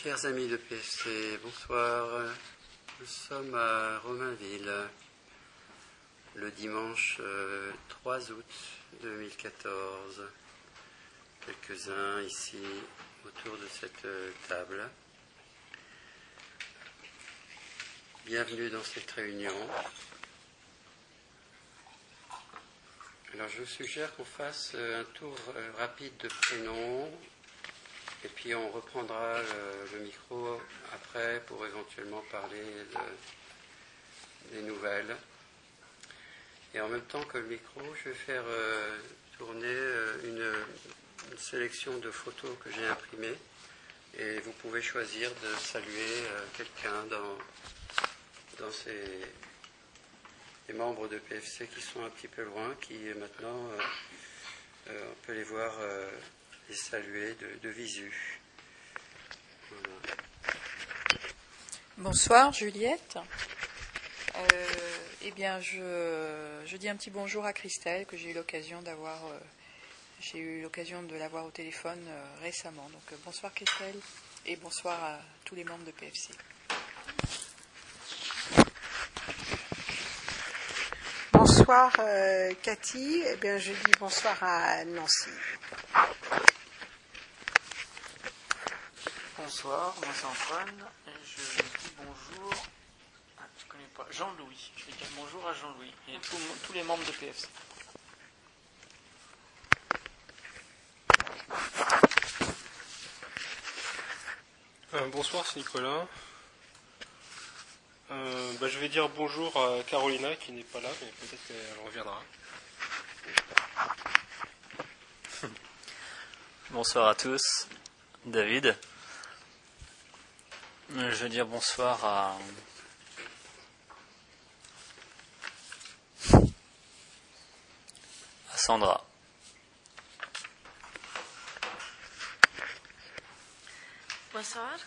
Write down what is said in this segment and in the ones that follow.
Chers amis de PFC, bonsoir. Nous sommes à Romainville, le dimanche 3 août 2014. Quelques-uns ici autour de cette table. Bienvenue dans cette réunion. Alors je vous suggère qu'on fasse un tour rapide de prénoms. Et puis on reprendra le micro après pour éventuellement parler des nouvelles. Et en même temps que le micro, je vais faire tourner une sélection de photos que j'ai imprimées. Et vous pouvez choisir de saluer quelqu'un dans les membres de PFC qui sont un petit peu loin, qui maintenant, on peut les voir et saluer de visu. Voilà. Bonsoir Juliette. Eh bien, je dis un petit bonjour à Christelle que j'ai eu l'occasion de l'avoir au téléphone récemment. Donc bonsoir Christelle et bonsoir à tous les membres de PFC. Bonsoir Cathy. Eh bien, je dis bonsoir à Nancy. Bonsoir, moi c'est Antoine, et je dis bonjour à, je connais pas, Jean-Louis. Je vais dire bonjour à Jean-Louis et tous les membres de PFC. Bonsoir, c'est Nicolas. Je vais dire bonjour à Carolina qui n'est pas là, mais peut-être qu'elle reviendra. Bonsoir à tous, David. Je veux dire bonsoir à Sandra. Bonsoir,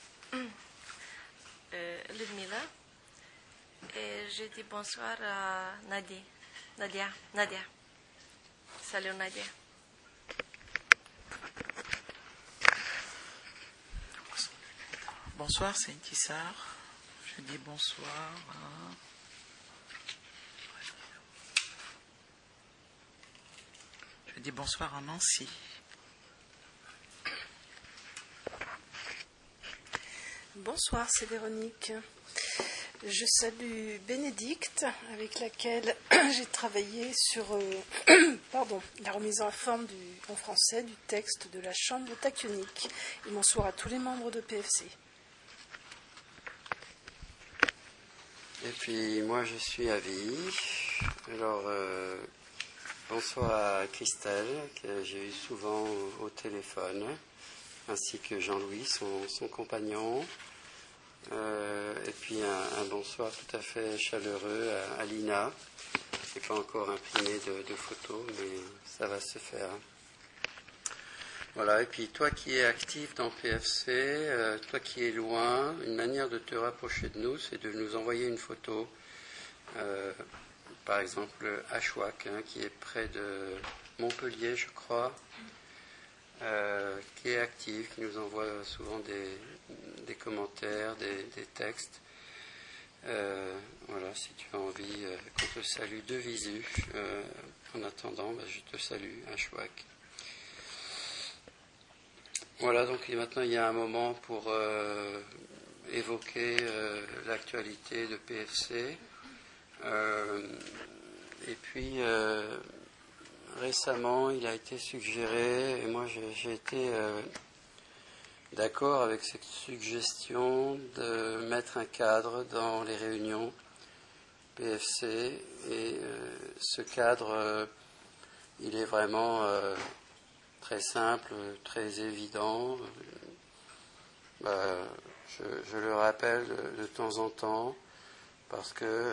Ludmila. Et je dis bonsoir à Nadia. Salut Nadia. Bonsoir, c'est Intissar. Je dis bonsoir à... Je dis bonsoir à Nancy. Bonsoir, c'est Véronique. Je salue Bénédicte, avec laquelle j'ai travaillé sur la remise en forme en français du texte de la chambre tachyonique. Et bonsoir à tous les membres de PFC. Et puis moi je suis Avi. Alors bonsoir à Christelle, que j'ai eu souvent au téléphone, ainsi que Jean-Louis, son compagnon. Et puis un bonsoir tout à fait chaleureux à Lina. Je n'ai pas encore imprimé de photos, mais ça va se faire. Voilà, et puis toi qui es actif dans PFC, toi qui es loin, une manière de te rapprocher de nous, c'est de nous envoyer une photo. Par exemple, Ashwak, qui est près de Montpellier, je crois, qui est actif, qui nous envoie souvent des commentaires, des textes. Voilà, si tu as envie qu'on te salue de visu, en attendant, je te salue, Ashwak. Voilà, donc maintenant il y a un moment pour évoquer l'actualité de PFC. Et puis récemment il a été suggéré, et moi j'ai été d'accord avec cette suggestion de mettre un cadre dans les réunions PFC. Et ce cadre, il est vraiment très simple, très évident. Je le rappelle de temps en temps parce que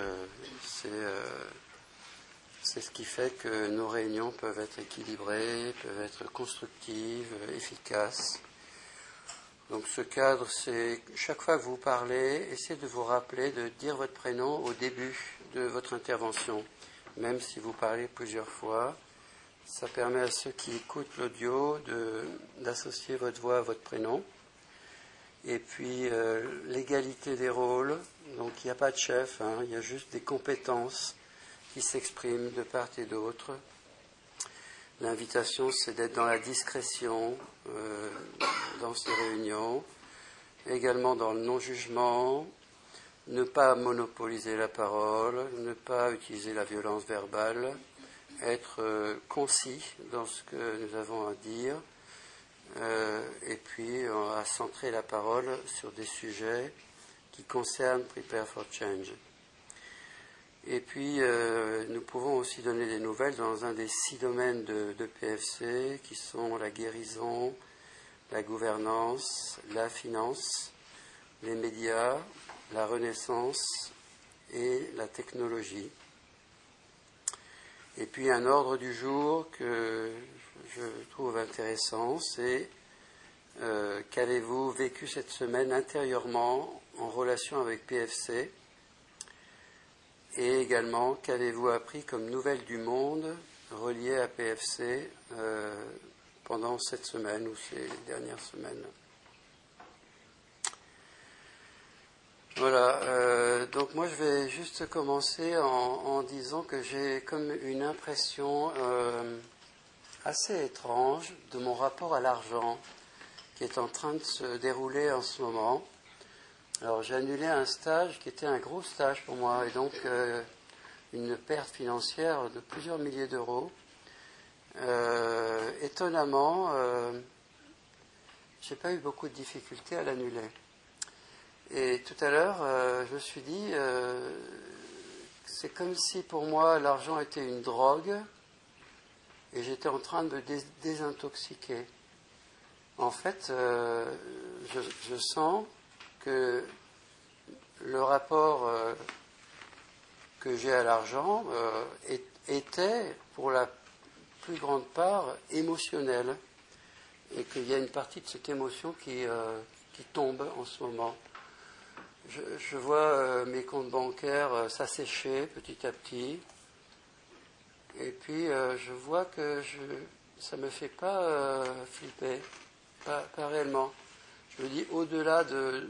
c'est ce qui fait que nos réunions peuvent être équilibrées, peuvent être constructives, efficaces. Donc ce cadre, c'est chaque fois que vous parlez, essayez de vous rappeler de dire votre prénom au début de votre intervention, même si vous parlez plusieurs fois. Ça permet à ceux qui écoutent l'audio d'associer votre voix à votre prénom. Et puis l'égalité des rôles, donc il n'y a pas de chef, hein, il y a juste des compétences qui s'expriment de part et d'autre. L'invitation, c'est d'être dans la discrétion dans ces réunions, également dans le non-jugement, ne pas monopoliser la parole, ne pas utiliser la violence verbale, être concis dans ce que nous avons à dire, et puis à centrer la parole sur des sujets qui concernent Prepare for Change. Et puis, nous pouvons aussi donner des nouvelles dans un des 6 domaines de PFC, qui sont la guérison, la gouvernance, la finance, les médias, la renaissance et la technologie. Et puis, un ordre du jour que je trouve intéressant, c'est qu'avez-vous vécu cette semaine intérieurement en relation avec PFC ? Et également, qu'avez-vous appris comme nouvelles du monde reliées à PFC pendant cette semaine ou ces dernières semaines? Voilà, donc moi je vais juste commencer en disant que j'ai comme une impression assez étrange de mon rapport à l'argent qui est en train de se dérouler en ce moment. Alors j'ai annulé un stage qui était un gros stage pour moi et donc une perte financière de plusieurs milliers d'euros. Étonnamment, j'ai pas eu beaucoup de difficultés à l'annuler. Et tout à l'heure, je me suis dit, c'est comme si pour moi l'argent était une drogue et j'étais en train de me désintoxiquer. En fait, je sens que le rapport que j'ai à l'argent était, pour la plus grande part, émotionnel, et qu'il y a une partie de cette émotion qui tombe en ce moment. Je vois mes comptes bancaires s'assécher petit à petit, et puis je vois que ça ne me fait pas flipper, pas réellement. Je me dis, au-delà de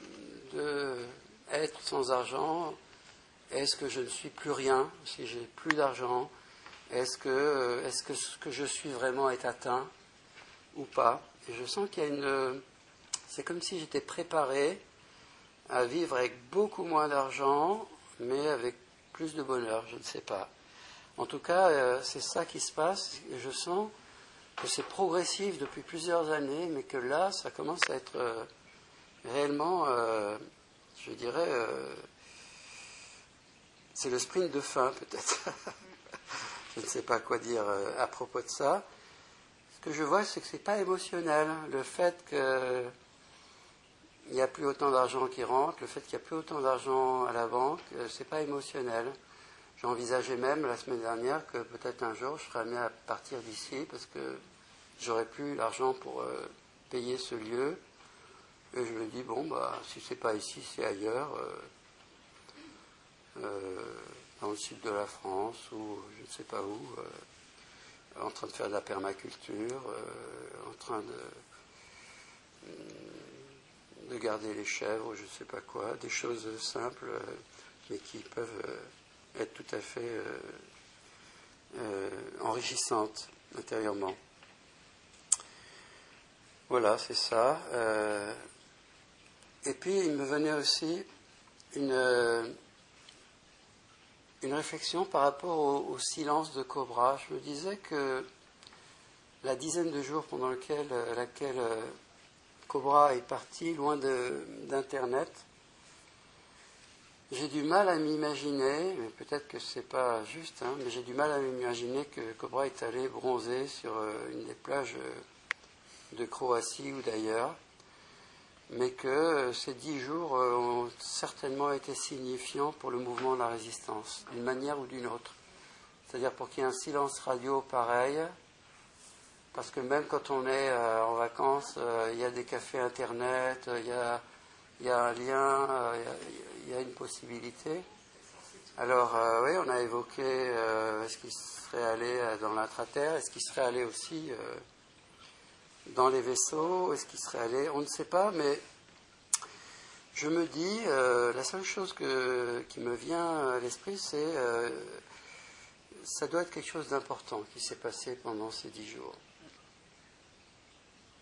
être sans argent, est-ce que je ne suis plus rien si j'ai plus d'argent? Est-ce que ce que je suis vraiment est atteint ou pas? Et je sens qu'il y a c'est comme si j'étais préparé à vivre avec beaucoup moins d'argent, mais avec plus de bonheur, je ne sais pas. En tout cas, c'est ça qui se passe, et je sens que c'est progressif depuis plusieurs années, mais que là, ça commence à être réellement, je dirais, c'est le sprint de fin, peut-être. Je ne sais pas quoi dire à propos de ça. Ce que je vois, c'est que ce n'est pas émotionnel. Le fait qu'il n'y a plus autant d'argent qui rentre, le fait qu'il n'y a plus autant d'argent à la banque, ce n'est pas émotionnel. J'envisageais même la semaine dernière que peut-être un jour je serais amené à partir d'ici parce que j'aurais plus l'argent pour payer ce lieu. Et je me dis, bon, si c'est pas ici, c'est ailleurs, dans le sud de la France ou je ne sais pas où, en train de faire de la permaculture, en train de garder les chèvres, je ne sais pas quoi, des choses simples, mais qui peuvent être tout à fait enrichissantes intérieurement. Voilà, c'est ça. Et puis, il me venait aussi une réflexion par rapport au silence de Cobra. Je me disais que la dizaine de jours pendant laquelle Cobra est parti, loin d'Internet, j'ai du mal à m'imaginer, mais peut-être que c'est pas juste, mais j'ai du mal à m'imaginer que Cobra est allé bronzer sur une des plages de Croatie ou d'ailleurs, mais que ces 10 jours ont certainement été signifiants pour le mouvement de la résistance, d'une manière ou d'une autre. C'est-à-dire pour qu'il y ait un silence radio pareil, parce que même quand on est en vacances, il y a des cafés Internet, il y a un lien, il y a une possibilité. Alors oui, on a évoqué est-ce qu'il serait allé dans l'intraterre, est-ce qu'il serait allé aussi dans les vaisseaux, est-ce qu'il serait allé, on ne sait pas, mais je me dis, la seule chose qui me vient à l'esprit, c'est ça doit être quelque chose d'important qui s'est passé pendant ces 10 jours. D'autres ?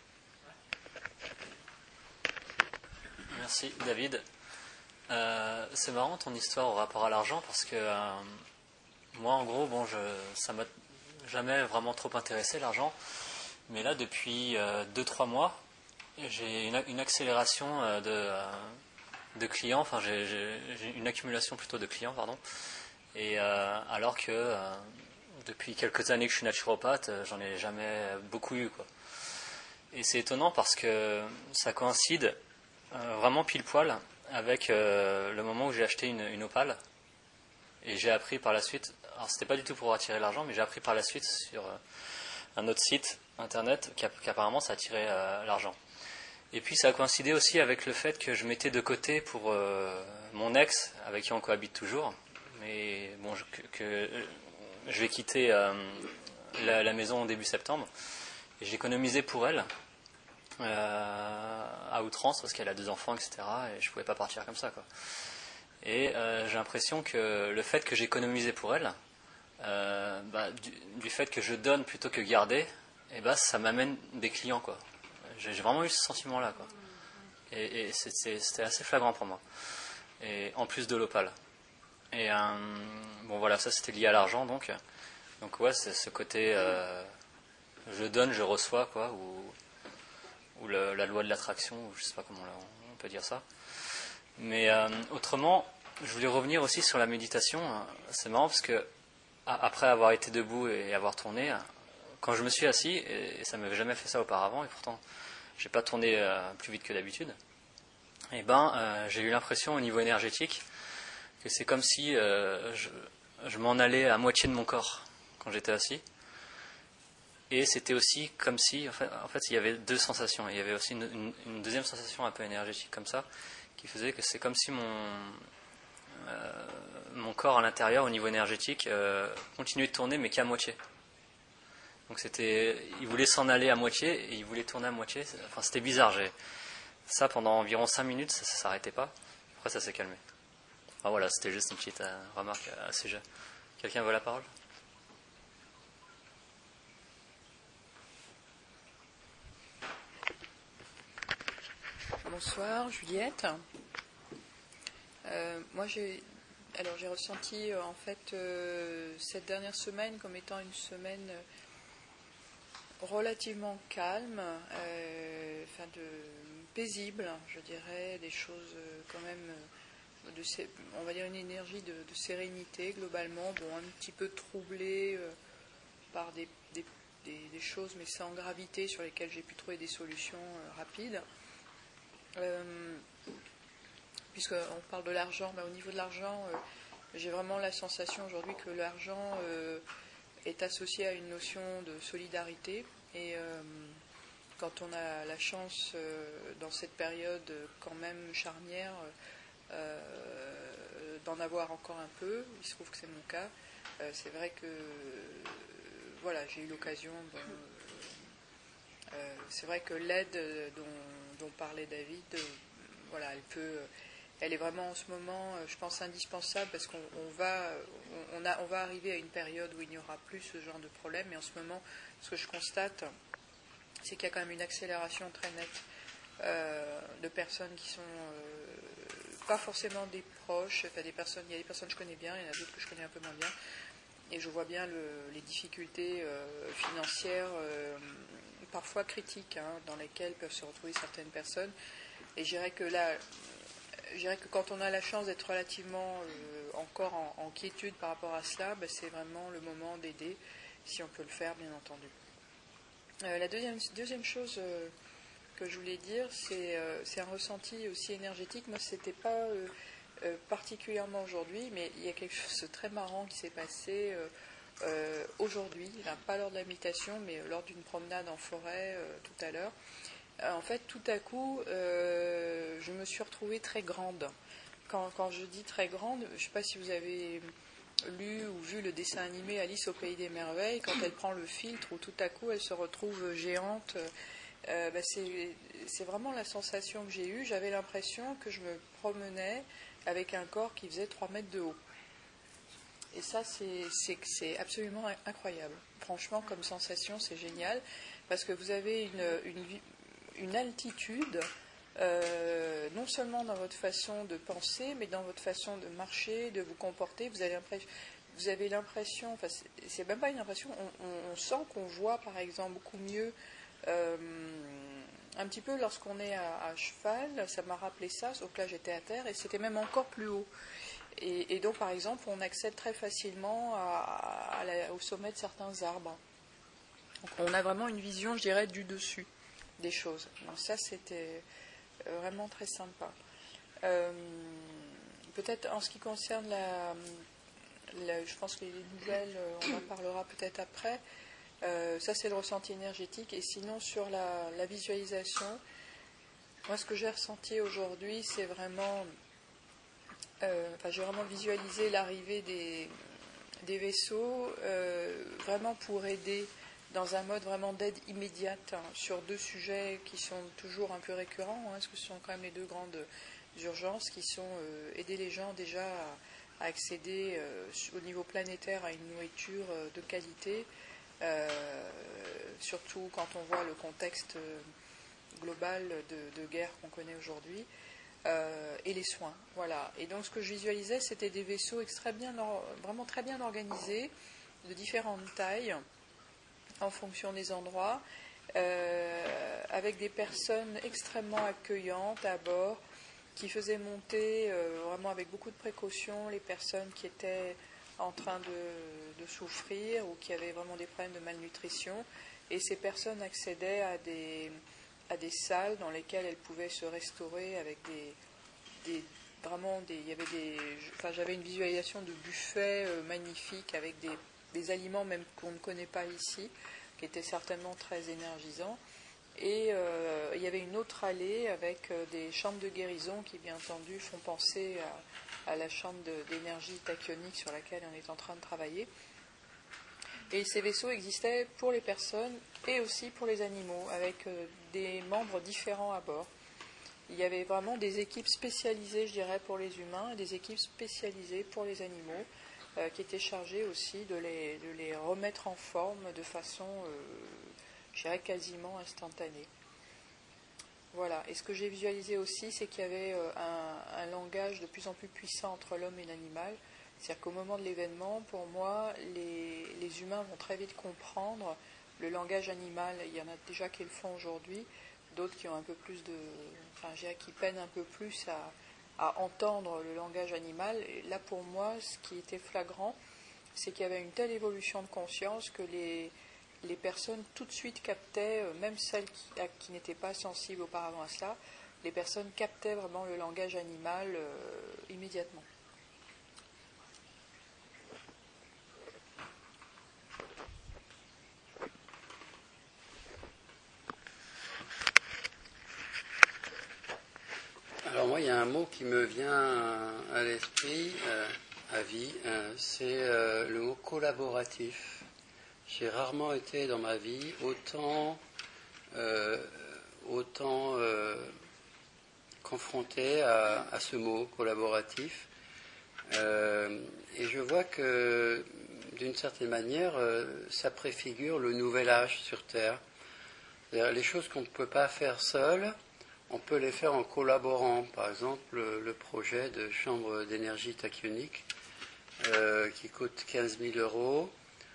Merci David. C'est marrant ton histoire au rapport à l'argent parce que moi en gros, ça m'a jamais vraiment trop intéressé l'argent, mais là depuis 2-3 mois, j'ai une accélération de clients, enfin j'ai une accumulation plutôt de clients, pardon, et alors que depuis quelques années que je suis naturopathe, j'en ai jamais beaucoup eu, quoi. Et c'est étonnant parce que ça coïncide vraiment pile poil avec le moment où j'ai acheté une opale, et j'ai appris par la suite, alors c'était pas du tout pour attirer l'argent, mais j'ai appris par la suite sur un autre site internet qu'apparemment ça attirait l'argent. Et puis ça a coïncidé aussi avec le fait que je mettais de côté pour mon ex, avec qui on cohabite toujours, mais bon, je vais quitter la maison au début septembre, et j'économisais pour elle à outrance parce qu'elle a 2 enfants, etc. Et je pouvais pas partir comme ça, quoi. Et j'ai l'impression que le fait que j'économisais pour elle, du fait que je donne plutôt que garder, ça m'amène des clients, quoi. J'ai vraiment eu ce sentiment-là, quoi. Et c'était assez flagrant pour moi. Et en plus de l'opale. Et voilà, ça c'était lié à l'argent, donc ouais, c'est ce côté je donne, je reçois, quoi, ou la loi de l'attraction, ou je sais pas comment on peut dire ça. Mais autrement, je voulais revenir aussi sur la méditation. C'est marrant parce que après avoir été debout et avoir tourné, quand je me suis assis, et ça ne m'avait jamais fait ça auparavant, et pourtant j'ai pas tourné plus vite que d'habitude, j'ai eu l'impression au niveau énergétique que c'est comme si je m'en allais à moitié de mon corps quand j'étais assis. Et c'était aussi comme si, en fait, il y avait 2 sensations. Il y avait aussi une deuxième sensation un peu énergétique comme ça, qui faisait que c'est comme si mon corps à l'intérieur, au niveau énergétique, continuait de tourner, mais qu'à moitié. Donc il voulait s'en aller à moitié, et il voulait tourner à moitié. Enfin, c'était bizarre. Ça, pendant environ 5 minutes, ça ne s'arrêtait pas. Après, ça s'est calmé. Ah, voilà, c'était juste une petite remarque à ce sujet. Quelqu'un veut la parole ? Bonsoir, Juliette. Moi, j'ai ressenti en fait cette dernière semaine comme étant une semaine relativement calme, paisible, je dirais, des choses quand même, on va dire une énergie de sérénité globalement, un petit peu troublée par des choses, mais sans gravité, sur lesquelles j'ai pu trouver des solutions rapides. Puisqu'on parle de l'argent, au niveau de l'argent, j'ai vraiment la sensation aujourd'hui que l'argent est associé à une notion de solidarité, et quand on a la chance dans cette période quand même charnière d'en avoir encore un peu, il se trouve que c'est mon cas, c'est vrai que voilà, j'ai eu l'occasion c'est vrai que l'aide dont parlait David, elle est vraiment en ce moment, je pense, indispensable, parce qu'on va arriver à une période où il n'y aura plus ce genre de problème. Et en ce moment, ce que je constate, c'est qu'il y a quand même une accélération très nette de personnes qui sont pas forcément des proches. Enfin, il y a des personnes que je connais bien, il y en a d'autres que je connais un peu moins bien. Et je vois bien les difficultés financières parfois critiques, dans lesquelles peuvent se retrouver certaines personnes. Et je dirais que quand on a la chance d'être relativement encore en quiétude par rapport à cela, c'est vraiment le moment d'aider, si on peut le faire, bien entendu. La deuxième chose que je voulais dire, c'est un ressenti aussi énergétique. Moi, c'était pas particulièrement aujourd'hui, mais il y a quelque chose de très marrant qui s'est passé aujourd'hui, pas lors de la méditation, mais lors d'une promenade en forêt tout à l'heure. En fait, tout à coup, je me suis retrouvée très grande. Quand je dis très grande, je ne sais pas si vous avez lu ou vu le dessin animé Alice au Pays des Merveilles, quand elle prend le filtre, où tout à coup elle se retrouve géante C'est vraiment la sensation que j'ai eue. J'avais l'impression que je me promenais avec un corps qui faisait 3 mètres de haut. Et ça, c'est absolument incroyable. Franchement, comme sensation, c'est génial, parce que vous avez une altitude, non seulement dans votre façon de penser, mais dans votre façon de marcher, de vous comporter. Vous avez l'impression, enfin, c'est même pas une impression, on sent qu'on voit, par exemple, beaucoup mieux, un petit peu lorsqu'on est à cheval, ça m'a rappelé ça, sauf que là j'étais à terre, et c'était même encore plus haut. Et donc, par exemple, on accède très facilement au sommet de certains arbres. Donc, on a vraiment une vision, je dirais, du dessus des choses. Donc ça, c'était vraiment très sympa. Peut-être en ce qui concerne je pense que les nouvelles, on en parlera peut-être après. Ça, c'est le ressenti énergétique. Et sinon, sur la visualisation, moi, ce que j'ai ressenti aujourd'hui, c'est vraiment... j'ai vraiment visualisé l'arrivée des vaisseaux, vraiment pour aider dans un mode vraiment d'aide immédiate, sur 2 sujets qui sont toujours un peu récurrents, parce que ce sont quand même les 2 grandes urgences qui sont aider les gens déjà à accéder au niveau planétaire à une nourriture de qualité, surtout quand on voit le contexte global de guerre qu'on connaît aujourd'hui. Et les soins, voilà. Et donc ce que je visualisais, c'était des vaisseaux vraiment très bien organisés, de différentes tailles, en fonction des endroits, avec des personnes extrêmement accueillantes à bord, qui faisaient monter vraiment avec beaucoup de précautions les personnes qui étaient en train de souffrir ou qui avaient vraiment des problèmes de malnutrition. Et ces personnes accédaient à des salles dans lesquelles elles pouvaient se restaurer avec j'avais une visualisation de buffets magnifiques avec des aliments même qu'on ne connaît pas ici, qui étaient certainement très énergisants. Et il y avait une autre allée avec des chambres de guérison qui, bien entendu, font penser à la chambre d'énergie tachyonique sur laquelle on est en train de travailler. Et ces vaisseaux existaient pour les personnes et aussi pour les animaux, avec des membres différents à bord. Il y avait vraiment des équipes spécialisées, je dirais, pour les humains et des équipes spécialisées pour les animaux, qui étaient chargées aussi de les remettre en forme de façon, je dirais, quasiment instantanée. Voilà. Et ce que j'ai visualisé aussi, c'est qu'il y avait un langage de plus en plus puissant entre l'homme et l'animal. C'est-à-dire qu'au moment de l'événement, pour moi, les humains vont très vite comprendre le langage animal. Il y en a déjà qui le font aujourd'hui, d'autres qui ont un peu plus qui peinent un peu plus à entendre le langage animal. Et là, pour moi, ce qui était flagrant, c'est qu'il y avait une telle évolution de conscience que les personnes tout de suite captaient, même celles qui n'étaient pas sensibles auparavant à cela, les personnes captaient vraiment le langage animal immédiatement. Alors moi, il y a un mot qui me vient à l'esprit, à vie, c'est le mot collaboratif. J'ai rarement été dans ma vie autant confronté à ce mot collaboratif. Et je vois que, d'une certaine manière, ça préfigure le nouvel âge sur Terre. C'est-à-dire, les choses qu'on ne peut pas faire seul, on peut les faire en collaborant. Par exemple, le projet de chambre d'énergie tachyonique qui coûte 15 000 euros.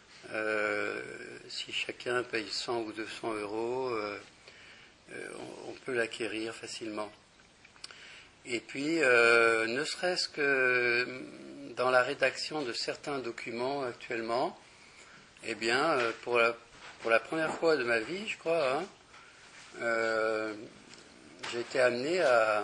Si chacun paye 100 ou 200 euros, on peut l'acquérir facilement. Et puis, ne serait-ce que dans la rédaction de certains documents actuellement, eh bien, pour la première fois de ma vie, je crois, j'ai été amené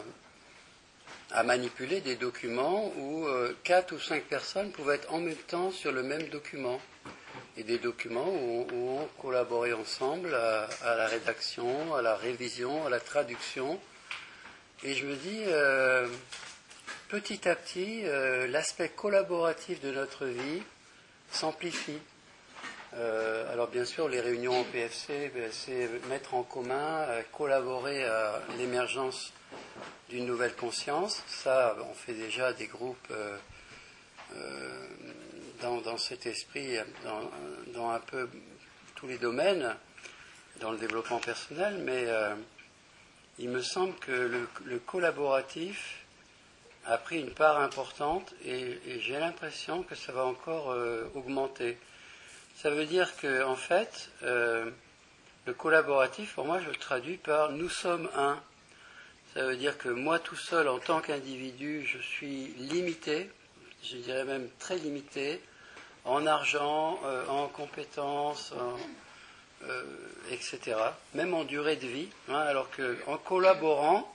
à manipuler des documents où 4 ou 5 personnes pouvaient être en même temps sur le même document. Et des documents où on collaborait ensemble à la rédaction, à la révision, à la traduction. Et je me dis, petit à petit, l'aspect collaboratif de notre vie s'amplifie. Alors bien sûr, les réunions au PFC, c'est mettre en commun, collaborer à l'émergence d'une nouvelle conscience. Ça, on fait déjà des groupes dans cet esprit, dans un peu tous les domaines, dans le développement personnel, mais il me semble que le collaboratif a pris une part importante et j'ai l'impression que ça va encore augmenter. Ça veut dire que, en fait, le collaboratif, pour moi, je le traduis par « nous sommes un ». Ça veut dire que moi, tout seul, en tant qu'individu, je suis limité, je dirais même très limité, en argent, en compétences, etc., même en durée de vie, hein, alors qu'en collaborant,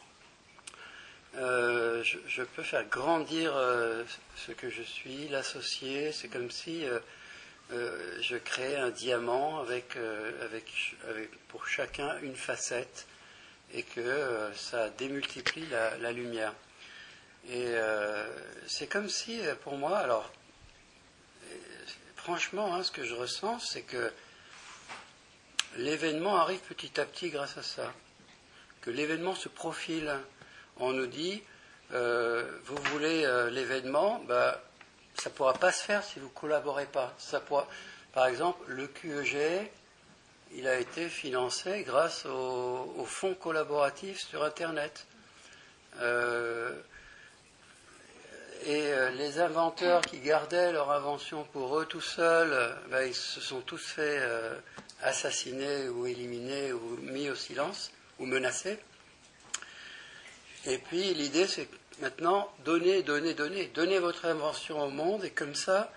je peux faire grandir ce que je suis, l'associer. C'est comme si je créais un diamant avec pour chacun une facette et que ça démultiplie la lumière. Et c'est comme si, pour moi, alors, franchement, hein, ce que je ressens, c'est que l'événement arrive petit à petit grâce à ça. Que l'événement se profile. On nous dit, vous voulez l'événement, ça ne pourra pas se faire si vous ne collaborez pas. Par exemple, le QEG, il a été financé grâce au fonds collaboratif sur Internet. Les inventeurs qui gardaient leur invention pour eux tout seuls, ils se sont tous fait assassiner ou éliminer ou mis au silence ou menacés. Et puis l'idée, c'est maintenant donnez votre invention au monde, et comme ça,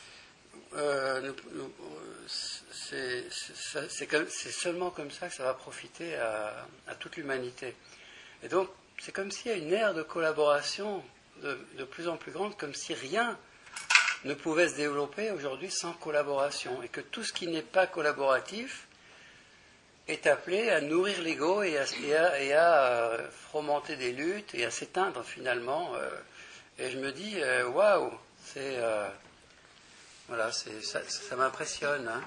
c'est seulement comme ça que ça va profiter à toute l'humanité. Et donc, c'est comme s'il y a une ère de collaboration de plus en plus grande, comme si rien ne pouvait se développer aujourd'hui sans collaboration, et que tout ce qui n'est pas collaboratif est appelé à nourrir l'ego et à fomenter des luttes et à s'éteindre finalement. Et je me dis, waouh, ça m'impressionne. Hein.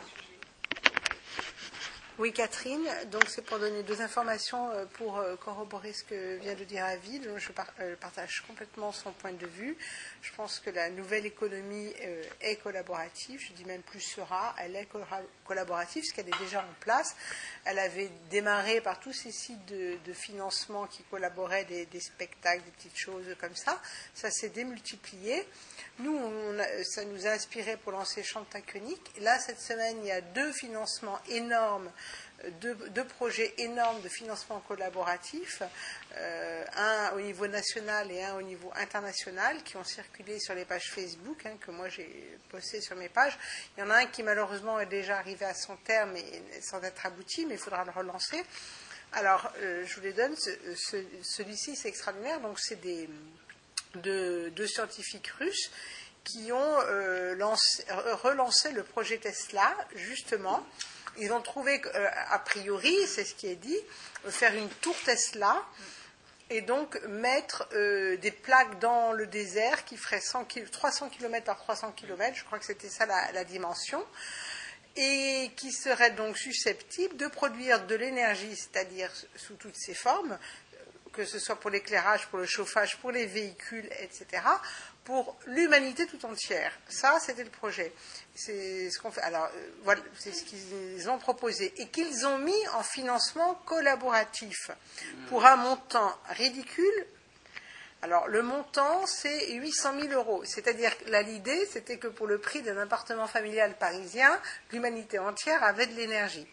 Oui, Catherine, donc c'est pour donner deux informations pour corroborer ce que vient de dire Avid. Je partage complètement son point de vue. Je pense que la nouvelle économie est collaborative, je dis même plus sera, elle est collaborative, ce qu'elle est déjà en place. Elle avait démarré par tous ces sites de financement qui collaboraient, des spectacles, des petites choses comme ça. Ça s'est démultiplié. Nous, ça nous a inspiré pour lancer Chantakonic. Là, cette semaine, il y a deux financements énormes, deux projets énormes de financement collaboratif, un au niveau national et un au niveau international, qui ont circulé sur les pages Facebook, que moi j'ai posté sur mes pages. Il y en a un qui malheureusement est déjà arrivé à son terme sans être abouti, mais il faudra le relancer. Alors, je vous les donne. Celui-ci, c'est extraordinaire. Donc, c'est deux scientifiques russes qui ont relancé le projet Tesla, justement. Ils ont trouvé, a priori, c'est ce qui est dit, faire une tour Tesla et donc mettre des plaques dans le désert qui feraient 300 km par 300 km, je crois que c'était ça la dimension, et qui seraient donc susceptibles de produire de l'énergie, c'est-à-dire sous toutes ses formes, que ce soit pour l'éclairage, pour le chauffage, pour les véhicules, etc., pour l'humanité tout entière. Ça, c'était le projet. C'est ce qu'on fait. Alors, voilà, c'est ce qu'ils ont proposé et qu'ils ont mis en financement collaboratif pour un montant ridicule. Alors, le montant, c'est 800 000 €. C'est-à-dire, là, l'idée, c'était que pour le prix d'un appartement familial parisien, l'humanité entière avait de l'énergie.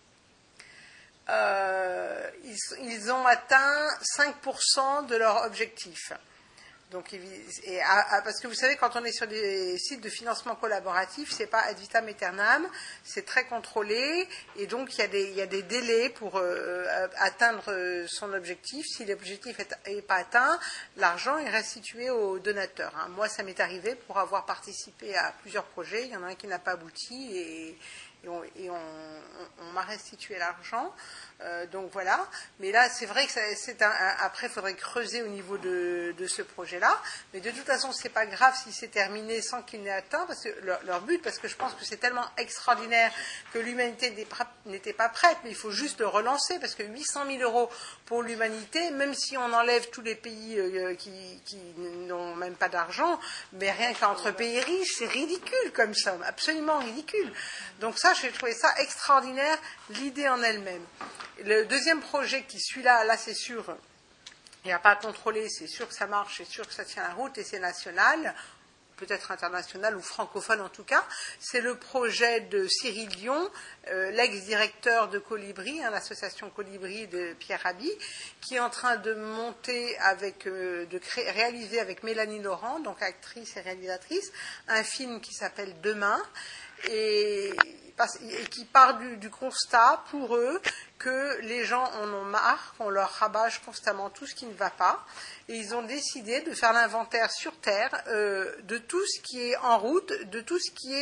Ils ont atteint 5% de leur objectif. Donc, parce que vous savez, quand on est sur des sites de financement collaboratif, c'est pas ad vitam aeternam, c'est très contrôlé, et donc il y a des délais pour atteindre son objectif. Si l'objectif n'est pas atteint, l'argent est restitué aux donateurs. Moi, ça m'est arrivé pour avoir participé à plusieurs projets. Il y en a un qui n'a pas abouti, et on m'a restitué l'argent. Donc voilà. Mais là, c'est vrai que après, il faudrait creuser au niveau de ce projet-là. Mais de toute façon, c'est pas grave si c'est terminé sans qu'il n'ait atteint parce que leur but, parce que je pense que c'est tellement extraordinaire que l'humanité n'était pas prête, mais il faut juste le relancer parce que 800 000 € pour l'humanité, même si on enlève tous les pays qui n'ont même pas d'argent, mais rien qu'entre pays riches, c'est ridicule comme somme, absolument ridicule. Donc ça, j'ai trouvé ça extraordinaire, l'idée en elle-même. Le deuxième projet qui suit là c'est sûr, il n'y a pas à contrôler, c'est sûr que ça marche, c'est sûr que ça tient la route et c'est national, peut-être international ou francophone en tout cas, c'est le projet de Cyril Dion, l'ex-directeur de Colibri, l'association Colibri de Pierre Rabhi, qui est en train de monter réaliser avec Mélanie Laurent, donc actrice et réalisatrice, un film qui s'appelle Demain, et qui part du constat pour eux que les gens en ont marre, qu'on leur rabâche constamment tout ce qui ne va pas, et ils ont décidé de faire l'inventaire sur Terre de tout ce qui est en route, de tout ce qui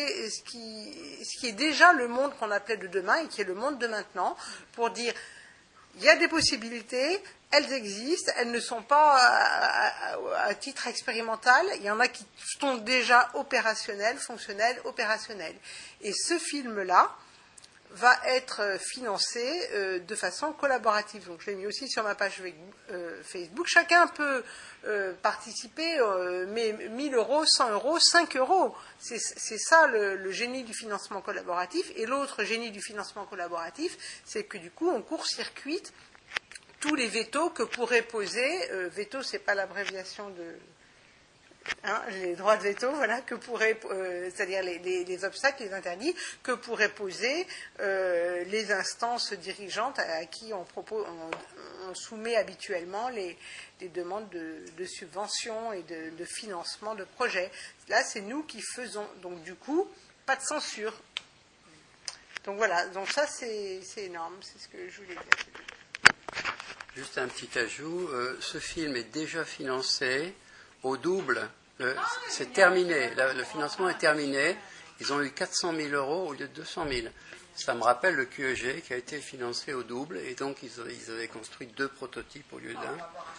est déjà le monde qu'on appelait de demain et qui est le monde de maintenant, pour dire il y a des possibilités, elles existent, elles ne sont pas à titre expérimental, il y en a qui sont déjà opérationnelles, fonctionnelles, opérationnelles. Et ce film-là va être financé de façon collaborative. Donc je l'ai mis aussi sur ma page Facebook. Chacun peut participer, mais 1 000 €, 100 €, 5 €. C'est ça le génie du financement collaboratif. Et l'autre génie du financement collaboratif, c'est que du coup on court-circuite tous les vétos que pourrait poser, veto c'est pas l'abréviation de les droits de veto, voilà, que pourrait, c'est-à-dire les obstacles, les interdits que pourraient poser les instances dirigeantes à qui on soumet habituellement les demandes de subventions et de financement de projets. Là, c'est nous qui faisons. Donc, du coup, pas de censure. Donc voilà. Donc ça, c'est énorme. C'est ce que je voulais dire. Juste un petit ajout. Ce film est déjà financé au double. C'est terminé. Le financement est terminé. Ils ont eu 400 000 € au lieu de 200 000. Ça me rappelle le QEG qui a été financé au double. Et donc, ils avaient construit 2 prototypes au lieu d'un.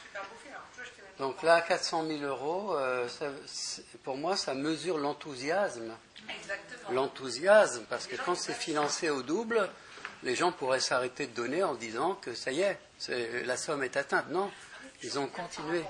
Donc là, 400 000 €, pour moi, ça mesure l'enthousiasme. Exactement. L'enthousiasme, parce que quand c'est financé au double, les gens pourraient s'arrêter de donner en disant que ça y est, la somme est atteinte. Non, ils ont continué.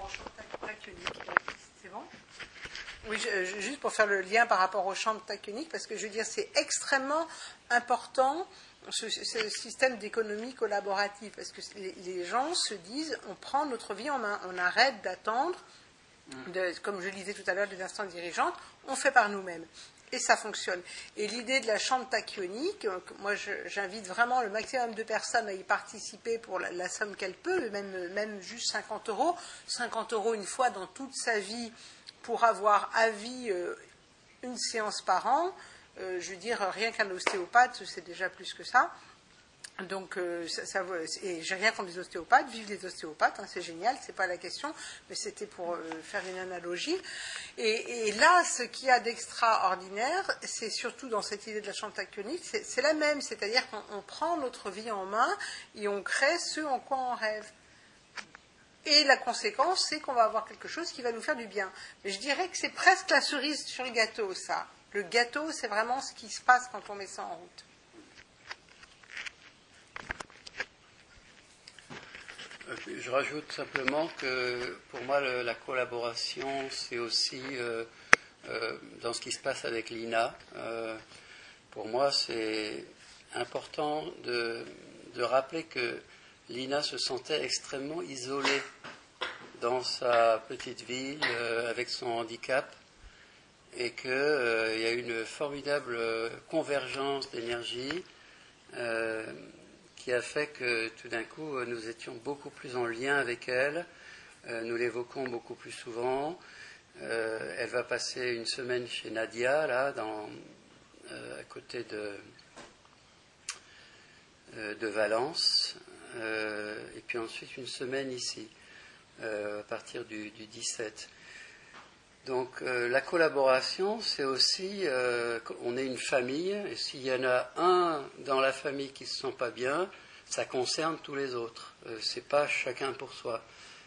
C'est bon ? Oui, juste pour faire le lien par rapport au champ tactonique, parce que je veux dire, c'est extrêmement important ce système d'économie collaborative, parce que les gens se disent, on prend notre vie en main, on arrête d'attendre, comme je le disais tout à l'heure, des instances dirigeantes, on fait par nous-mêmes. Et ça fonctionne. Et l'idée de la chambre tachyonique, moi j'invite vraiment le maximum de personnes à y participer pour la somme qu'elle peut, même juste 50 €. 50 € une fois dans toute sa vie pour avoir à vie une séance par an. Je veux dire, rien qu'un ostéopathe, c'est déjà plus que ça. Donc, et j'ai rien contre les ostéopathes, vive les ostéopathes, c'est génial, c'est pas la question, mais c'était pour faire une analogie. Et là, ce qu'il y a d'extraordinaire, c'est surtout dans cette idée de la chambre tactonique, c'est la même, c'est-à-dire qu'on prend notre vie en main et on crée ce en quoi on rêve. Et la conséquence, c'est qu'on va avoir quelque chose qui va nous faire du bien. Mais je dirais que c'est presque la cerise sur le gâteau, ça. Le gâteau, c'est vraiment ce qui se passe quand on met ça en route. Je rajoute simplement que pour moi la collaboration c'est aussi dans ce qui se passe avec l'INA. Pour moi c'est important de rappeler que l'INA se sentait extrêmement isolée dans sa petite ville avec son handicap et qu'il y a une formidable convergence d'énergie qui a fait que tout d'un coup nous étions beaucoup plus en lien avec elle, nous l'évoquons beaucoup plus souvent. Elle va passer une semaine chez Nadia, là, à côté de Valence, et puis ensuite une semaine ici, à partir du 17. Donc la collaboration, c'est aussi, on est une famille, et s'il y en a un dans la famille qui ne se sent pas bien, ça concerne tous les autres. C'est pas chacun pour soi.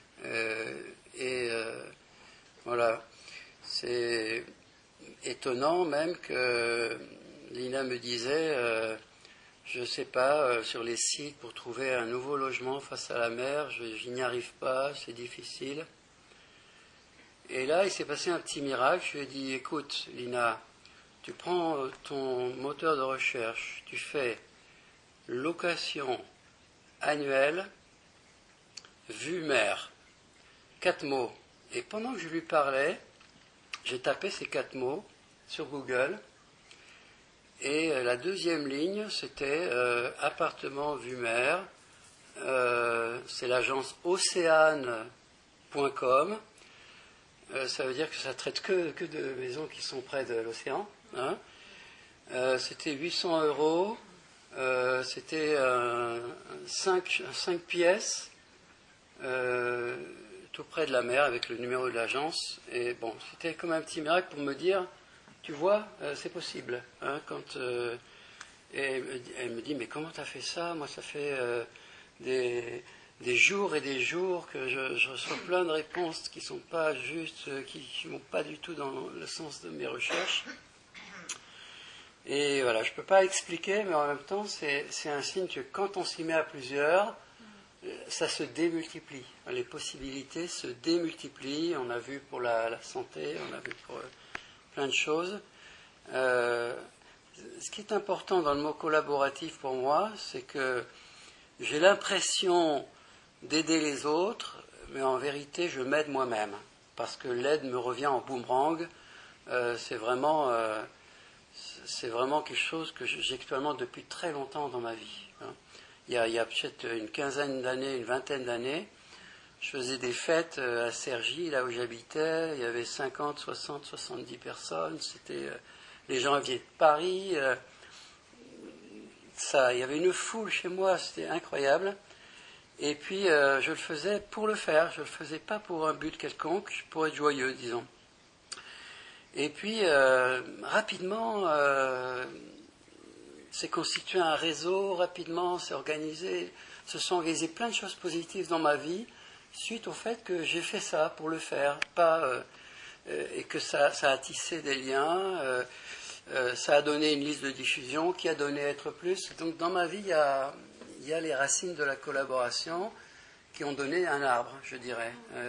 Voilà, c'est étonnant même que Lina me disait, je ne sais pas, sur les sites pour trouver un nouveau logement face à la mer, je n'y arrive pas, c'est difficile. Et là, il s'est passé un petit miracle. Je lui ai dit, écoute, Lina, tu prends ton moteur de recherche, tu fais location annuelle, vue mer, 4 mots. Et pendant que je lui parlais, j'ai tapé ces 4 mots sur Google. Et la deuxième ligne, c'était appartement vue mer. C'est l'agence océane.com. Ça veut dire que ça traite que de maisons qui sont près de l'océan. Hein. C'était 800 €. C'était 5 pièces, tout près de la mer, avec le numéro de l'agence. Et bon, c'était comme un petit miracle pour me dire, tu vois, c'est possible. Hein, et elle me dit, mais comment tu as fait ça? Moi, ça fait des jours et des jours que je reçois plein de réponses qui ne sont pas justes, qui ne vont pas du tout dans le sens de mes recherches. Et voilà, je ne peux pas expliquer, mais en même temps, c'est un signe que quand on s'y met à plusieurs, ça se démultiplie. Les possibilités se démultiplient. On a vu pour la santé, on a vu pour plein de choses. Ce qui est important dans le mot collaboratif pour moi, c'est que j'ai l'impression d'aider les autres, mais en vérité, je m'aide moi-même. Parce que l'aide me revient en boomerang. C'est vraiment quelque chose que j'expérimente depuis très longtemps dans ma vie. Il y a peut-être une quinzaine d'années, une vingtaine d'années, je faisais des fêtes à Cergy, là où j'habitais. Il y avait 50, 60, 70 personnes. Les gens venaient de Paris. Il y avait une foule chez moi, c'était incroyable. Et puis, je le faisais pour le faire. Je ne le faisais pas pour un but quelconque, pour être joyeux, disons. Et puis, rapidement, c'est constitué un réseau, rapidement, c'est organisé. Se sont organisées plein de choses positives dans ma vie, suite au fait que j'ai fait ça pour le faire, et que ça a tissé des liens, ça a donné une liste de diffusion qui a donné Être Plus. Donc, dans ma vie, il y a les racines de la collaboration qui ont donné un arbre, je dirais.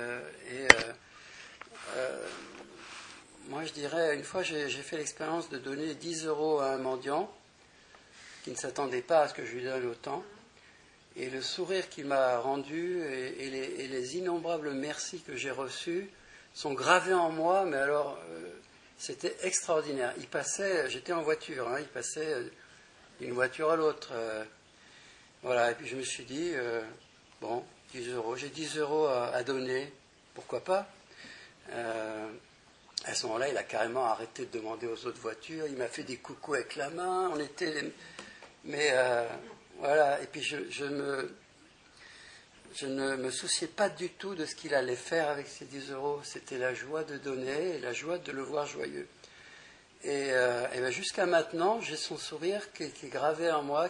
Moi, je dirais, une fois, j'ai fait l'expérience de donner 10 € à un mendiant qui ne s'attendait pas à ce que je lui donne autant. Et le sourire qu'il m'a rendu et les innombrables merci que j'ai reçus sont gravés en moi, mais alors, c'était extraordinaire. Il passait, j'étais en voiture, il passait d'une voiture à l'autre. Voilà, et puis je me suis dit, 10 €, j'ai 10 € à donner, pourquoi pas. À ce moment-là, il a carrément arrêté de demander aux autres voitures, il m'a fait des coucous avec la main, voilà, et puis je ne me souciais pas du tout de ce qu'il allait faire avec ces 10 €, c'était la joie de donner et la joie de le voir joyeux. Et ben jusqu'à maintenant, j'ai son sourire qui est gravé en moi,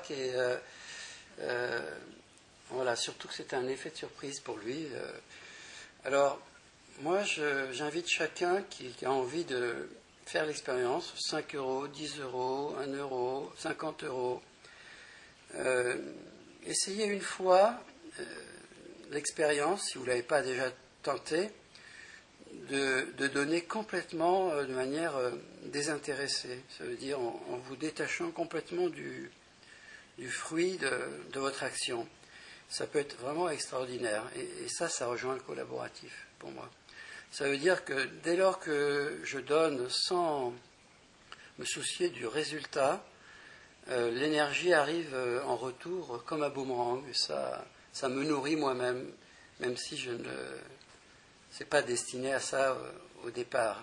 voilà, surtout que c'était un effet de surprise pour lui. Alors, moi, j'invite chacun qui a envie de faire l'expérience, 5 €, 10 €, 1 €, 50 €. Essayez une fois l'expérience, si vous ne l'avez pas déjà tenté, de donner complètement de manière désintéressée. Ça veut dire en vous détachant complètement du fruit de votre action. Ça peut être vraiment extraordinaire. Et ça rejoint le collaboratif pour moi. Ça veut dire que dès lors que je donne sans me soucier du résultat, l'énergie arrive en retour comme un boomerang. Ça me nourrit moi-même, même si je ne c'est pas destiné à ça au départ.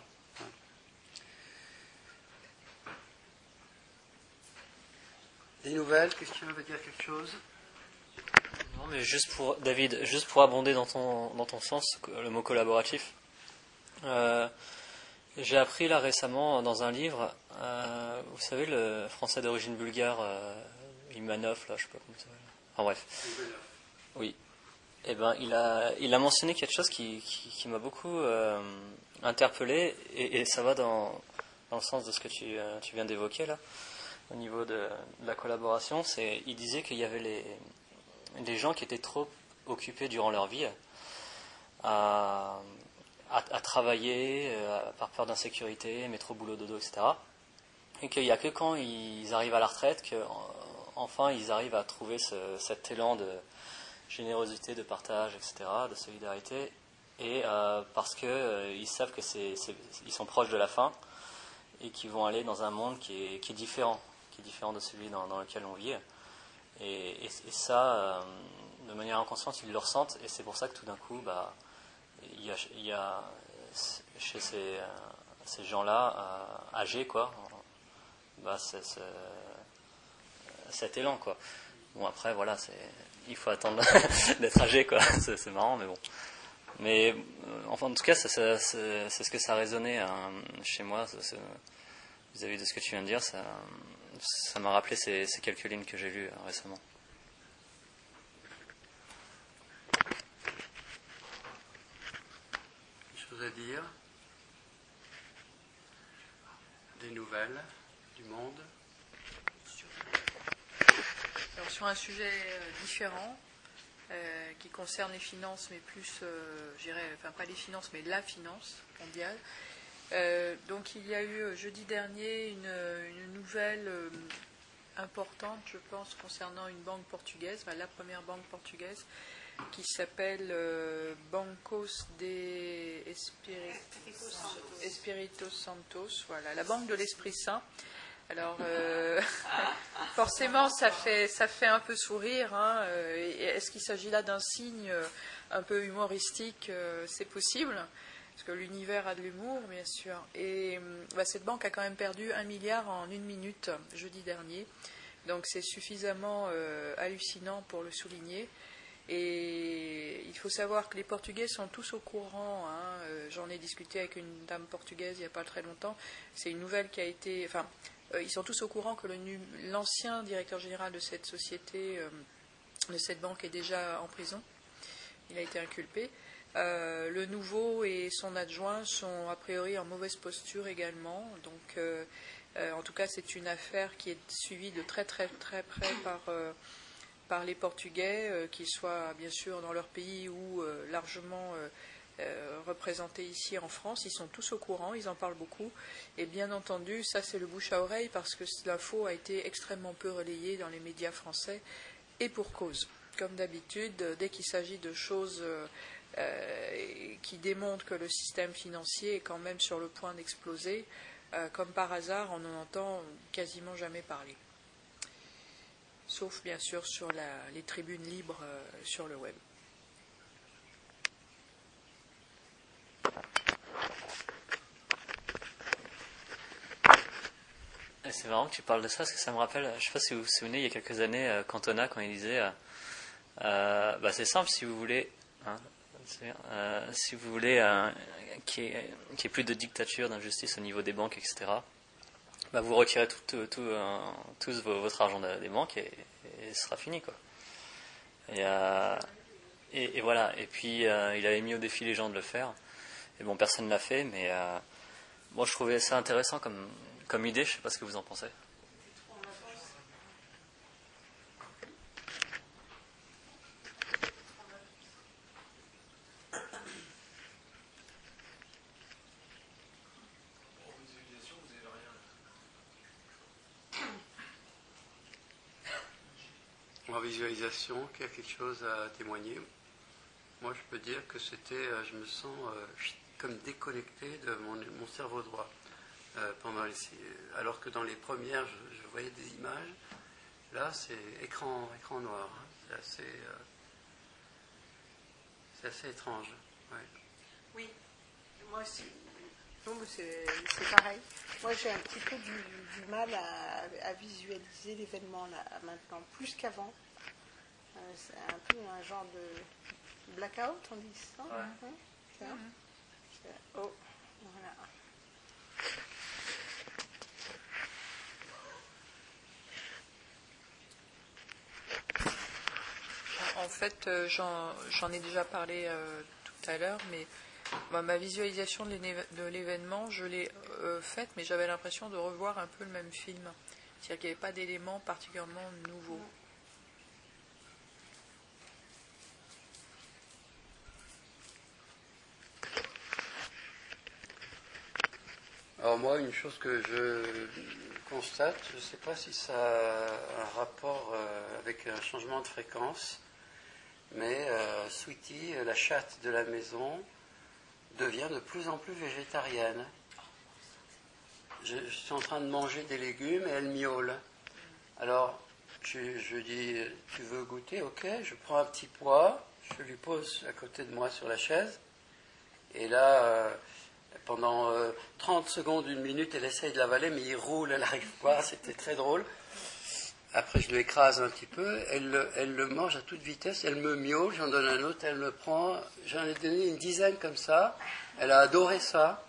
Des nouvelles? Christian veut dire quelque chose? Non, mais David, juste pour abonder dans ton sens, le mot collaboratif. J'ai appris là récemment dans un livre, vous savez, le français d'origine bulgare, Imanov, là, je sais pas comment ça s'appelle. Enfin bref. Oui. Eh ben, il a mentionné quelque chose qui m'a beaucoup interpellé, et ça va dans le sens de ce que tu viens d'évoquer là, au niveau de la collaboration. Il disait qu'il y avait les gens qui étaient trop occupés durant leur vie à travailler par peur d'insécurité, métro, boulot, dodo, etc. Et qu'il n'y a que quand ils arrivent à la retraite qu'enfin ils arrivent à trouver cet élan de générosité, de partage, etc., de solidarité, et parce qu'ils savent que ils sont proches de la fin et qu'ils vont aller dans un monde qui est différent de celui dans lequel on vit. Et ça, de manière inconsciente, ils le ressentent, et c'est pour ça que tout d'un coup, il y a chez ces gens-là, âgés, quoi, cet élan, quoi. Bon, après, voilà, il faut attendre d'être âgé, quoi. C'est marrant, mais bon. Mais enfin, en tout cas, c'est ce que ça a résonné chez moi, vis-à-vis de ce que tu viens de dire. Ça m'a rappelé ces quelques lignes que j'ai lues récemment. À dire, des nouvelles du monde. Alors, sur un sujet différent qui concerne les finances, mais plus, je dirais, enfin pas les finances, mais la finance mondiale. Donc il y a eu jeudi dernier une nouvelle importante, je pense, concernant une banque portugaise, la première banque portugaise, qui s'appelle Bancos de Espírito Santos, voilà, la banque de l'Esprit Saint. Alors, forcément, ça fait un peu sourire. Hein, est-ce qu'il s'agit là d'un signe un peu humoristique? C'est possible, parce que l'univers a de l'humour, bien sûr. Et cette banque a quand même perdu 1 milliard en 1 minute, jeudi dernier. Donc, c'est suffisamment hallucinant pour le souligner. Et il faut savoir que les Portugais sont tous au courant. Hein, j'en ai discuté avec une dame portugaise il n'y a pas très longtemps. C'est une nouvelle qui a été... Enfin, ils sont tous au courant que l'ancien directeur général de cette société, de cette banque, est déjà en prison. Il a été inculpé. Le nouveau et son adjoint sont a priori en mauvaise posture également. Donc, en tout cas, c'est une affaire qui est suivie de très très très près par les Portugais, qu'ils soient bien sûr dans leur pays ou largement représentés ici en France. Ils sont tous au courant, ils en parlent beaucoup. Et bien entendu, ça c'est le bouche à oreille, parce que l'info a été extrêmement peu relayée dans les médias français, et pour cause. Comme d'habitude, dès qu'il s'agit de choses qui démontrent que le système financier est quand même sur le point d'exploser, comme par hasard, on n'en entend quasiment jamais parler. Sauf bien sûr sur les tribunes libres sur le web. C'est marrant que tu parles de ça, parce que ça me rappelle, je ne sais pas si vous vous souvenez, il y a quelques années, Cantona, quand il disait c'est simple, si vous voulez, hein, si vous voulez qu'il n'y ait plus de dictature, d'injustice au niveau des banques, etc., vous retirez tous votre argent des banques et ce sera fini, quoi. Et voilà. Et puis il avait mis au défi les gens de le faire. Et bon, personne ne l'a fait, mais moi je trouvais ça intéressant comme idée. Je ne sais pas ce que vous en pensez. En visualisation, qu'il y a quelque chose à témoigner. Moi, je peux dire que je me sens comme déconnecté de mon cerveau droit. Alors que dans les premières, je voyais des images. Là, c'est écran noir. Hein. C'est assez étrange. Ouais. Oui, moi aussi. Non, mais c'est pareil. Moi, j'ai un petit peu du mal à visualiser l'événement là maintenant, plus qu'avant. C'est un peu un genre de blackout, on dit ça. Ouais. Oh, voilà. fait, j'en ai déjà parlé tout à l'heure, mais ma visualisation de l'événement, je l'ai faite, mais j'avais l'impression de revoir un peu le même film. C'est-à-dire qu'il n'y avait pas d'éléments particulièrement nouveaux. Alors moi, une chose que je constate, je ne sais pas si ça a un rapport avec un changement de fréquence, mais Sweetie, la chatte de la maison, devient de plus en plus végétarienne. Je suis en train de manger des légumes et elle miaule. Alors, je dis, tu veux goûter? Ok, je prends un petit pois, je lui pose à côté de moi sur la chaise, et là... pendant 30 secondes, 1 minute, elle essaye de l'avaler, mais il roule, elle n'arrive pas, c'était très drôle. Après, je l'écrase un petit peu, elle le mange à toute vitesse, elle me miaule, j'en donne un autre, elle me prend, j'en ai donné une dizaine comme ça, elle a adoré ça.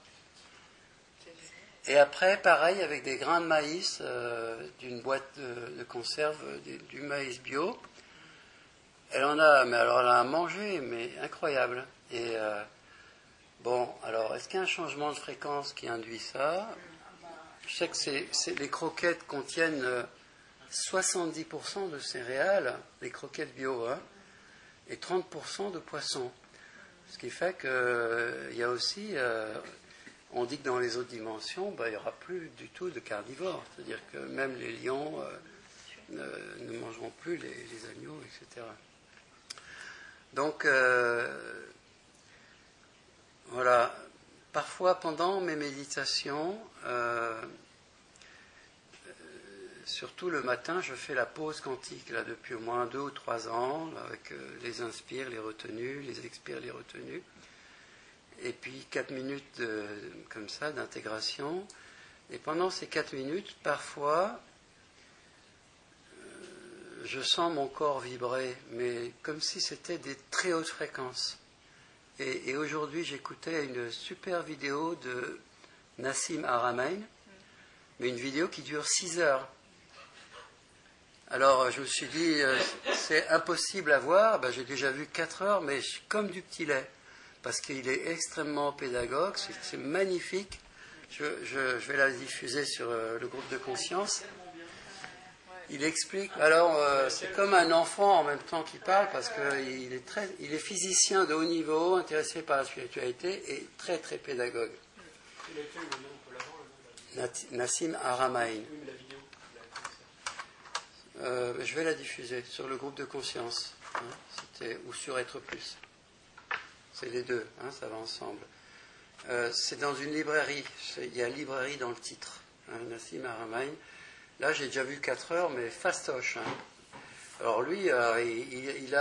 Et après, pareil, avec des grains de maïs, d'une boîte de conserve, du maïs bio, elle en a, mais alors elle a mangé, mais incroyable. Et... bon, alors, est-ce qu'il y a un changement de fréquence qui induit ça? Je sais que les croquettes contiennent 70% de céréales, les croquettes bio, hein, et 30% de poissons. Ce qui fait qu'il y a aussi, on dit que dans les autres dimensions, il n'y aura plus du tout de carnivores. C'est-à-dire que même les lions ne mangeront plus les agneaux, etc. Donc... voilà, parfois pendant mes méditations, surtout le matin, je fais la pause quantique, là, depuis au moins 2 ou 3 ans, là, avec les inspires, les retenues, les expires, les retenues, et puis 4 minutes comme ça d'intégration. Et pendant ces 4 minutes, parfois, je sens mon corps vibrer, mais comme si c'était des très hautes fréquences. Et aujourd'hui, j'écoutais une super vidéo de Nassim Haramein, mais une vidéo qui dure 6 heures. Alors, je me suis dit, c'est impossible à voir. J'ai déjà vu 4 heures, mais comme du petit lait, parce qu'il est extrêmement pédagogue, c'est magnifique. Je vais la diffuser sur le groupe de conscience. Il explique, alors c'est comme un enfant en même temps qui parle, parce qu'il est physicien de haut niveau, intéressé par la spiritualité et très très pédagogue. Nassim Haramein. Je vais la diffuser sur le groupe de conscience, hein, ou sur Être Plus. C'est les deux, hein, ça va ensemble. C'est dans une librairie, il y a librairie dans le titre, hein, Nassim Haramein. Là, j'ai déjà vu 4 heures, mais fastoche. Hein. Alors lui, il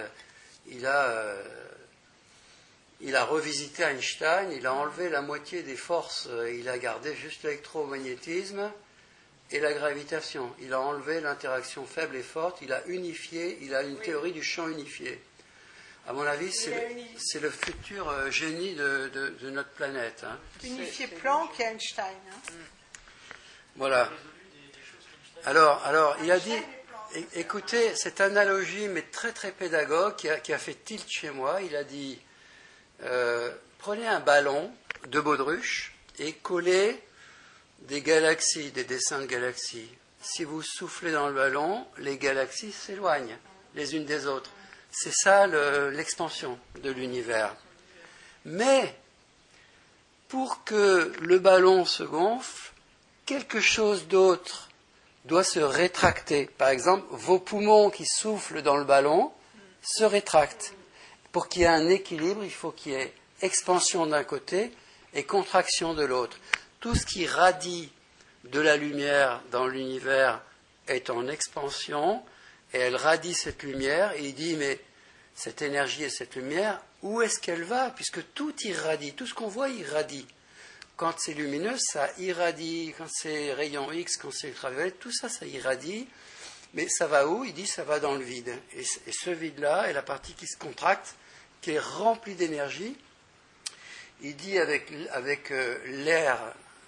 a revisité Einstein, il a enlevé la moitié des forces, il a gardé juste l'électromagnétisme et la gravitation. Il a enlevé l'interaction faible et forte, il a unifié, il a une théorie du champ unifié. À mon avis, c'est le futur génie de notre planète. Hein. Unifié Planck et Einstein. Hein. Voilà. Alors, il a dit, écoutez, cette analogie, mais très très pédagogue, qui a fait tilt chez moi, il a dit, prenez un ballon de baudruche et collez des galaxies, des dessins de galaxies. Si vous soufflez dans le ballon, les galaxies s'éloignent les unes des autres. C'est ça l'expansion de l'univers. Mais, pour que le ballon se gonfle, quelque chose d'autre doit se rétracter. Par exemple, vos poumons qui soufflent dans le ballon se rétractent. Pour qu'il y ait un équilibre, il faut qu'il y ait expansion d'un côté et contraction de l'autre. Tout ce qui radie de la lumière dans l'univers est en expansion et elle radie cette lumière et il dit, mais cette énergie et cette lumière, où est-ce qu'elle va? Puisque tout irradie, tout ce qu'on voit irradie. Quand c'est lumineux, ça irradie. Quand c'est rayon X, quand c'est ultraviolet, tout ça, ça irradie. Mais ça va où? Il dit, ça va dans le vide. Et ce vide-là est la partie qui se contracte, qui est remplie d'énergie. Il dit avec l'air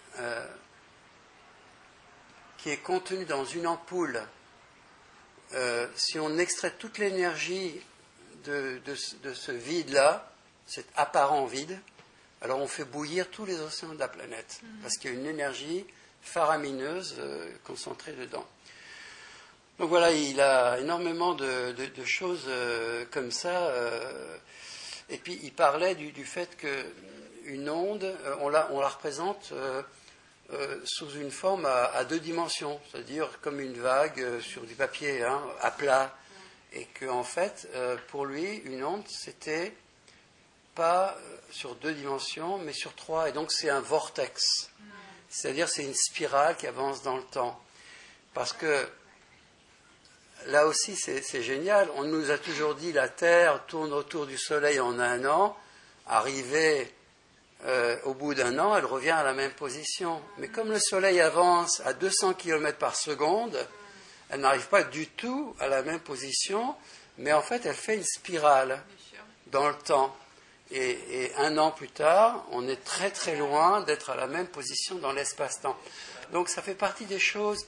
qui est contenu dans une ampoule, si on extrait toute l'énergie de ce vide-là, cet apparent vide, alors on fait bouillir tous les océans de la planète, parce qu'il y a une énergie faramineuse concentrée dedans. Donc voilà, il a énormément de choses comme ça. Et puis il parlait du fait qu'une onde, on la représente sous une forme à deux dimensions, c'est-à-dire comme une vague sur du papier, à plat. Et qu'en fait, pour lui, une onde, c'était pas sur deux dimensions, mais sur trois. Et donc c'est un vortex. C'est-à-dire c'est une spirale qui avance dans le temps. Parce que là aussi, c'est génial. On nous a toujours dit la Terre tourne autour du Soleil en 1 an. Arrivée au bout d'1 an, elle revient à la même position. Mais comme le Soleil avance à 200 km par seconde, elle n'arrive pas du tout à la même position, mais en fait, elle fait une spirale dans le temps. Et 1 an plus tard, on est très très loin d'être à la même position dans l'espace-temps. Donc ça fait partie des choses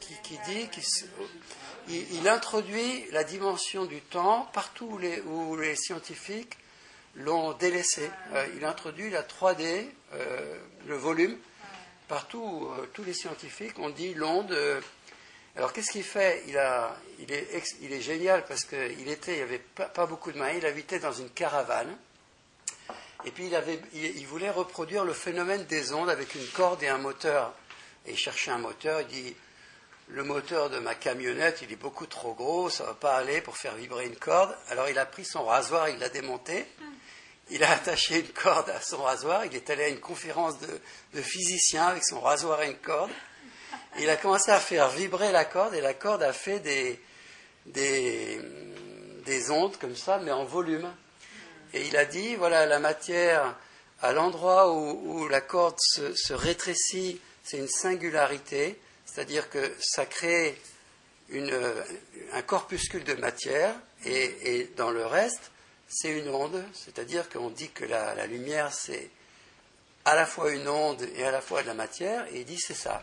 il introduit la dimension du temps partout où les scientifiques l'ont délaissé. Il introduit la 3D, le volume, partout où tous les scientifiques ont dit l'onde. Alors qu'est-ce qu'il fait ? Il est génial parce qu'il n'y avait pas beaucoup de moyens. Il habitait dans une caravane. Et puis il voulait reproduire le phénomène des ondes avec une corde et un moteur. Et il cherchait un moteur. Il dit, le moteur de ma camionnette, il est beaucoup trop gros, ça ne va pas aller pour faire vibrer une corde. Alors il a pris son rasoir, il l'a démonté. Il a attaché une corde à son rasoir. Il est allé à une conférence de physiciens avec son rasoir et une corde. Il a commencé à faire vibrer la corde et la corde a fait des ondes comme ça, mais en volume. Et il a dit, voilà, la matière, à l'endroit où la corde se rétrécit, c'est une singularité, c'est-à-dire que ça crée un corpuscule de matière, et dans le reste, c'est une onde, c'est-à-dire qu'on dit que la lumière, c'est à la fois une onde et à la fois de la matière, et il dit c'est ça.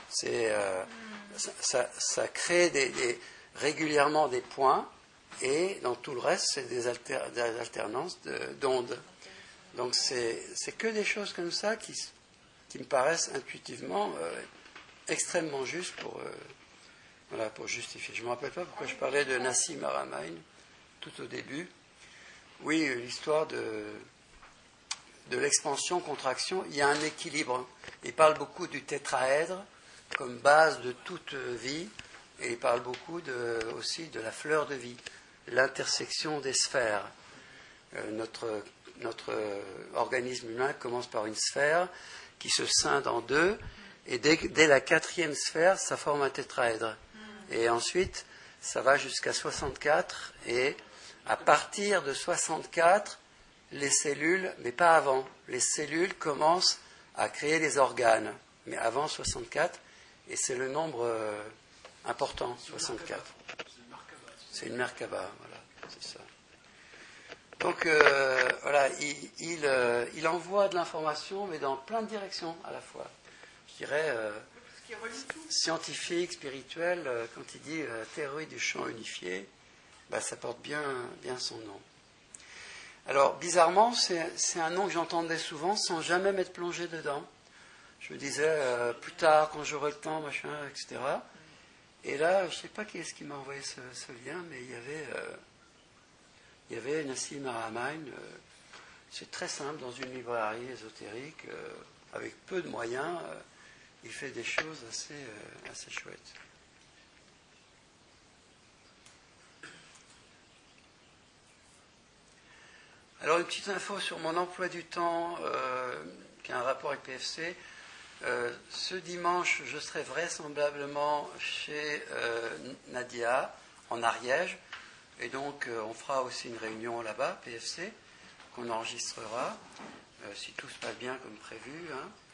Ça crée régulièrement des points, et dans tout le reste, c'est des alternances d'ondes. Donc c'est que des choses comme ça qui me paraissent intuitivement extrêmement justes pour justifier. Je ne me rappelle pas pourquoi je parlais de Nassim Haramein tout au début. Oui, l'histoire de l'expansion-contraction, il y a un équilibre. Il parle beaucoup du tétraèdre comme base de toute vie, et il parle beaucoup aussi de la fleur de vie, l'intersection des sphères. Notre organisme humain commence par une sphère qui se scinde en deux, et dès la 4e sphère, ça forme un tétraèdre. Et ensuite, ça va jusqu'à 64, et à partir de 64, les cellules, mais pas avant, les cellules commencent à créer les organes. Mais avant 64, et c'est le nombre important, 64. C'est une Merkaba, voilà, c'est ça. Donc, voilà, il envoie de l'information, mais dans plein de directions à la fois. Je dirais scientifique, spirituel, quand il dit théorie du champ unifié, ça porte bien son nom. Alors, bizarrement, c'est un nom que j'entendais souvent sans jamais m'être plongé dedans. Je me disais, plus tard, quand j'aurai le temps, machin, etc. Et là, je ne sais pas qui est-ce qui m'a envoyé ce lien, mais il y avait Nassim Haramein. C'est très simple, dans une librairie ésotérique, avec peu de moyens, il fait des choses assez chouettes. Alors, une petite info sur mon emploi du temps, qui a un rapport avec PFC. Ce dimanche, je serai vraisemblablement chez Nadia, en Ariège, et donc on fera aussi une réunion là-bas, PFC, qu'on enregistrera, si tout se passe bien comme prévu.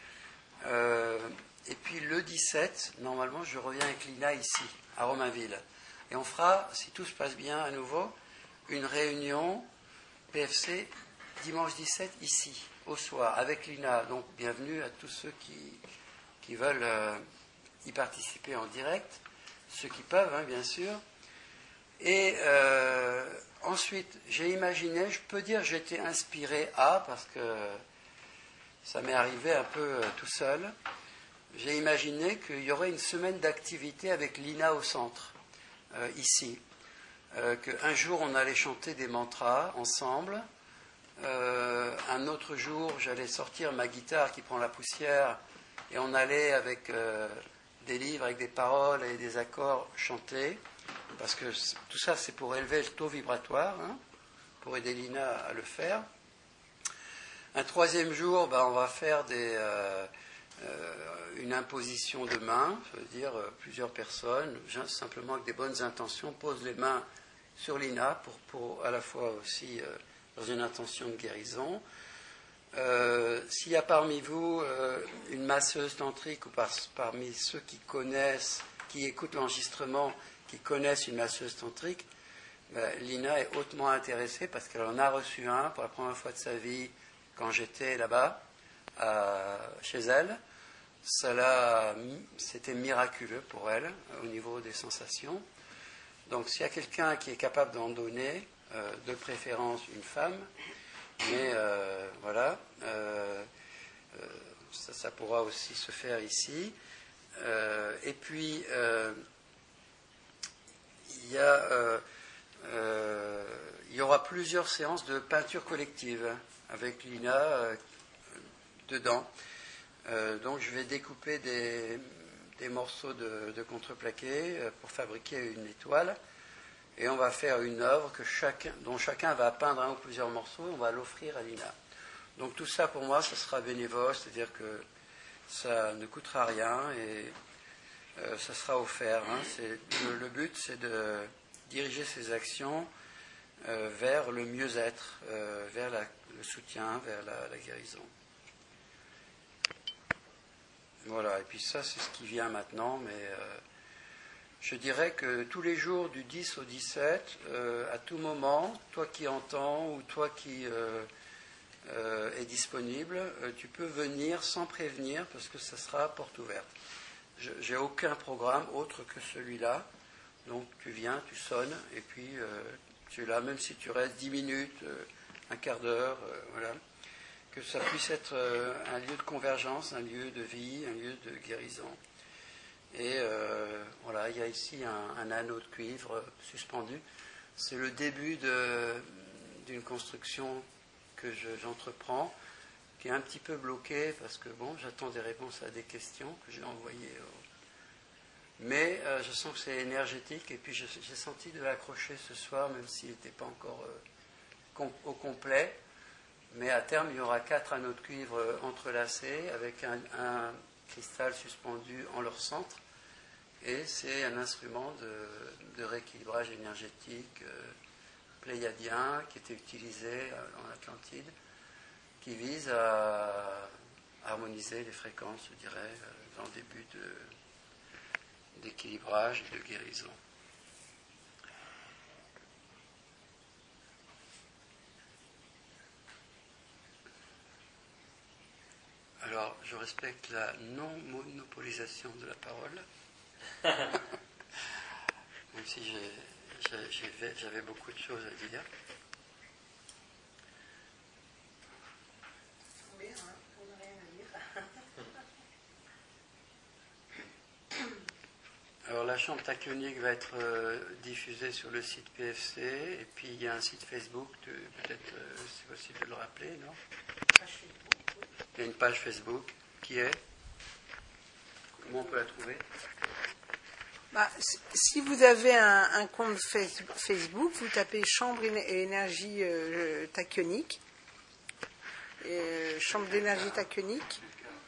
Et puis le 17, normalement, je reviens avec Lina ici, à Romainville. Et on fera, si tout se passe bien à nouveau, une réunion PFC dimanche 17 ici, au soir, avec Lina. Donc bienvenue à tous ceux qui veulent y participer en direct, ceux qui peuvent, bien sûr. Et ensuite, j'ai imaginé, je peux dire j'étais inspiré à, parce que ça m'est arrivé un peu tout seul, j'ai imaginé qu'il y aurait une semaine d'activité avec Lina au centre, ici. Qu'un jour on allait chanter des mantras ensemble, un autre jour j'allais sortir ma guitare qui prend la poussière et on allait avec des livres, avec des paroles et des accords chanter, parce que tout ça c'est pour élever le taux vibratoire, hein, pour aider Lina à le faire. Un troisième jour, on va faire une imposition de main, ça veut dire plusieurs personnes, simplement avec des bonnes intentions, posent les mains sur Lina pour à la fois aussi dans une intention de guérison. S'il y a parmi vous une masseuse tantrique ou parmi ceux qui connaissent, qui écoutent l'enregistrement, qui connaissent une masseuse tantrique, Lina est hautement intéressée parce qu'elle en a reçu un pour la première fois de sa vie quand j'étais là-bas, chez elle. C'était miraculeux pour elle au niveau des sensations. Donc s'il y a quelqu'un qui est capable d'en donner, de préférence une femme, mais voilà, ça pourra aussi se faire ici. Et puis il y aura plusieurs séances de peinture collective avec Lina dedans. Donc je vais découper des morceaux de contreplaqué pour fabriquer une étoile. Et on va faire une œuvre dont chacun va peindre un ou plusieurs morceaux et on va l'offrir à Lina. Donc tout ça pour moi, ça sera bénévole, c'est-à-dire que ça ne coûtera rien et ça sera offert. Hein. Le but, c'est de diriger ces actions vers le mieux-être, vers le soutien, vers la guérison. Voilà, et puis ça, c'est ce qui vient maintenant, mais je dirais que tous les jours du 10 au 17, à tout moment, toi qui entends ou toi qui est disponible, tu peux venir sans prévenir parce que ça sera porte ouverte. J'ai aucun programme autre que celui-là, donc tu viens, tu sonnes, et puis tu es là, même si tu restes 10 minutes, un quart d'heure, voilà. Que ça puisse être un lieu de convergence, un lieu de vie, un lieu de guérison. Et voilà, il y a ici un anneau de cuivre suspendu. C'est le début d'une construction que j'entreprends, qui est un petit peu bloquée parce que j'attends des réponses à des questions que j'ai envoyées. Mais je sens que c'est énergétique et puis j'ai senti de l'accrocher ce soir, même s'il n'était pas encore au complet. Mais à terme, il y aura 4 anneaux de cuivre entrelacés avec un cristal suspendu en leur centre. Et c'est un instrument de rééquilibrage énergétique pléiadien qui était utilisé en Atlantide, qui vise à harmoniser les fréquences, je dirais, dans le début d'équilibrage et de guérison. Alors, je respecte la non-monopolisation de la parole, même si j'avais beaucoup de choses à dire. Alors, la chambre tachyonique va être diffusée sur le site PFC, et puis il y a un site Facebook, peut-être c'est possible de le rappeler, non ? Il y a une page Facebook qui est... Comment on peut la trouver ? Si vous avez un compte Facebook, vous tapez Chambre et énergie tachyonique. Chambre d'énergie tachyonique.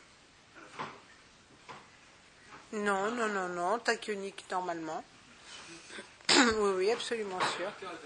Non, tachyonique normalement. Oui, absolument sûr.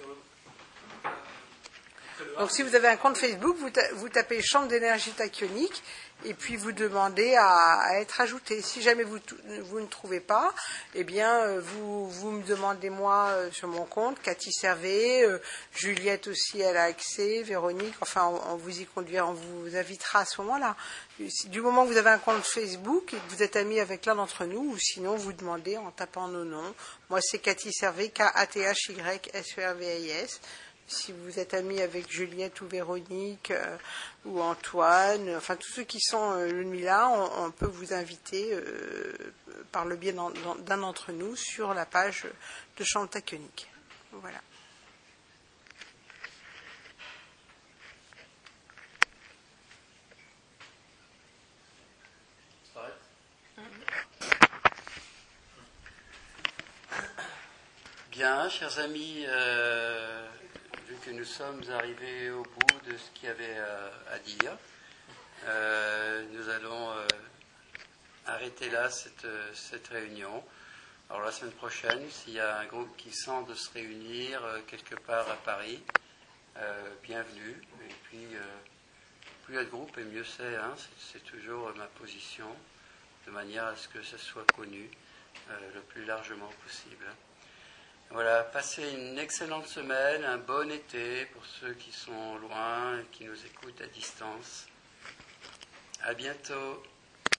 Donc si vous avez un compte Facebook, vous tapez Chambre d'énergie tachyonique et puis vous demandez à être ajouté. Si jamais vous ne trouvez pas, eh bien vous me demandez moi sur mon compte, Cathy Servet, Juliette aussi elle a accès, Véronique, enfin on vous y conduira, on vous invitera à ce moment-là. Du moment que vous avez un compte Facebook et que vous êtes amis avec l'un d'entre nous, ou sinon vous demandez en tapant nos noms. Moi c'est Cathy Servet, Kathys Serveis. si vous êtes amis avec Juliette ou Véronique ou Antoine, enfin tous ceux qui sont le nuit-là, on peut vous inviter par le biais d'un d'entre nous sur la page de Chantaquenic. Voilà. Bien, chers amis, vu que nous sommes arrivés au bout de ce qu'il y avait à dire, nous allons arrêter là cette réunion. Alors la semaine prochaine, s'il y a un groupe qui sent de se réunir quelque part à Paris, bienvenue. Et puis, plus il y a de groupes, et mieux c'est. Hein, c'est toujours ma position, de manière à ce que ça soit connu le plus largement possible. Voilà, passez une excellente semaine, un bon été pour ceux qui sont loin et qui nous écoutent à distance. À bientôt.